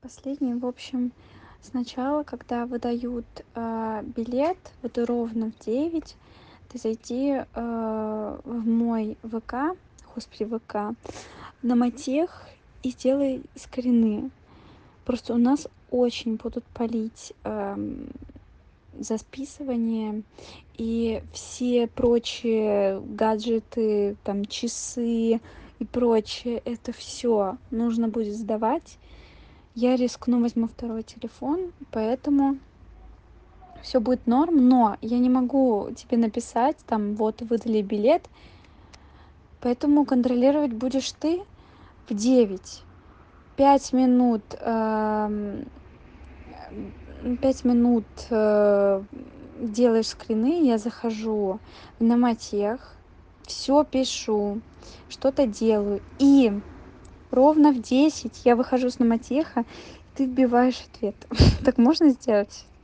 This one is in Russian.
Последний, в общем, сначала, когда выдают билет, вот ровно в 9, ты зайди в мой ВК, господи, ВК, на Матех и сделай скрины. Просто у нас очень будут палить за списывание и все прочие гаджеты, там часы и прочее. Это все нужно будет сдавать. Я рискну, возьму второй телефон, поэтому все будет норм, но я не могу тебе написать, там, вот, выдали билет, поэтому контролировать будешь ты в 9. 5 минут, 5 минут делаешь скрины, я захожу на Матех, все пишу, что-то делаю, и ровно в 10 я выхожу с Намотеха, ты вбиваешь ответ. Так можно сделать?